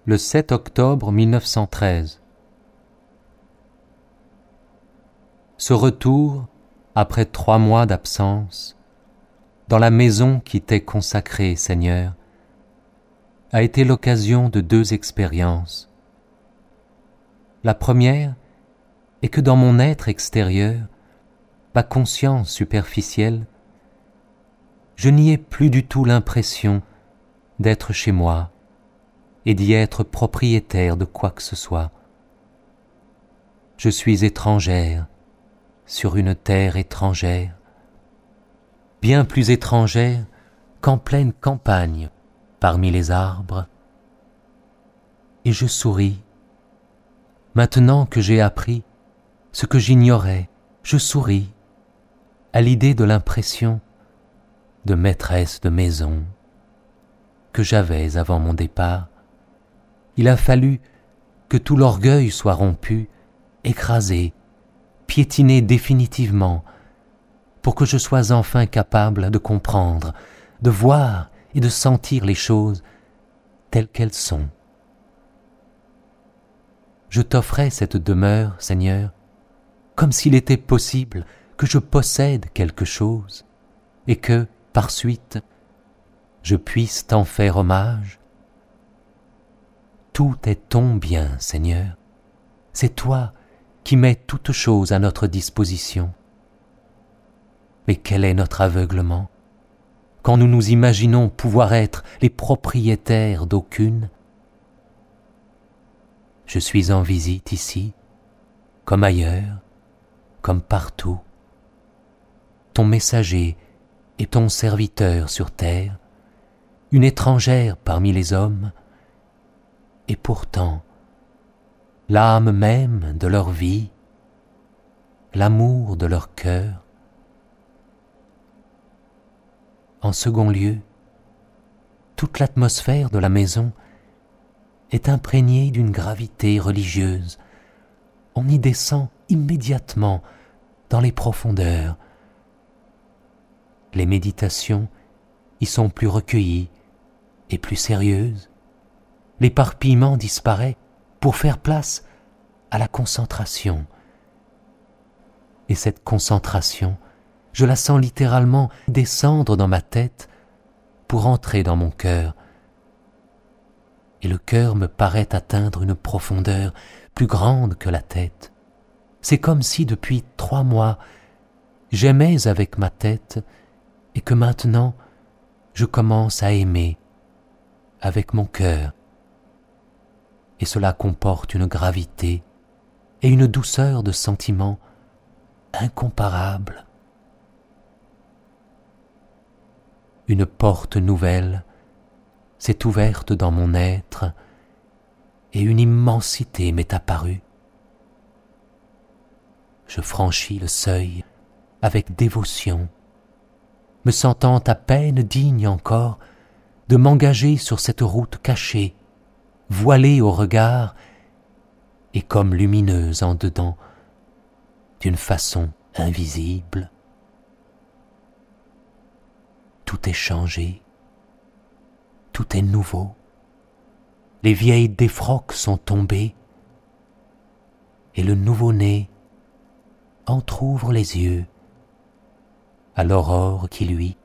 le 7 octobre 1913. Ce retour, après 3 mois d'absence, dans la maison qui t'est consacrée, Seigneur, a été l'occasion de 2 expériences. La première est que dans mon être extérieur, ma conscience superficielle, je n'y ai plus du tout l'impression d'être chez moi et d'y être propriétaire de quoi que ce soit. Je suis étrangère sur une terre étrangère, bien plus étrangère qu'en pleine campagne parmi les arbres. Et je souris. Maintenant que j'ai appris ce que j'ignorais, je souris à l'idée de l'impression de maîtresse de maison que j'avais avant mon départ. Il a fallu que tout l'orgueil soit rompu, écrasé, piétiné définitivement, pour que je sois enfin capable de comprendre, de voir et de sentir les choses telles qu'elles sont. Je t'offrais cette demeure, Seigneur, comme s'il était possible que je possède quelque chose et que, par suite, je puisse t'en faire hommage. Tout est ton bien, Seigneur. C'est toi qui mets toutes choses à notre disposition. Mais quel est notre aveuglement quand nous nous imaginons pouvoir être les propriétaires d'aucune? Je suis en visite ici, comme ailleurs, comme partout. Ton messager et ton serviteur sur terre, une étrangère parmi les hommes, et pourtant, l'âme même de leur vie, l'amour de leur cœur. En second lieu, toute l'atmosphère de la maison est imprégnée d'une gravité religieuse. On y descend immédiatement dans les profondeurs. Les méditations y sont plus recueillies et plus sérieuses. L'éparpillement disparaît pour faire place à la concentration. Et cette concentration, je la sens littéralement descendre dans ma tête pour entrer dans mon cœur. Et le cœur me paraît atteindre une profondeur plus grande que la tête. C'est comme si depuis 3 mois, j'aimais avec ma tête et que maintenant, je commence à aimer avec mon cœur. Et cela comporte une gravité et une douceur de sentiment incomparables. Une porte nouvelle s'est ouverte dans mon être et une immensité m'est apparue. Je franchis le seuil avec dévotion, me sentant à peine digne encore de m'engager sur cette route cachée, voilée au regard et comme lumineuse en dedans d'une façon invisible. Tout est changé, tout est nouveau. Les vieilles défroques sont tombées et le nouveau-né entr'ouvre les yeux à l'aurore qui, lui,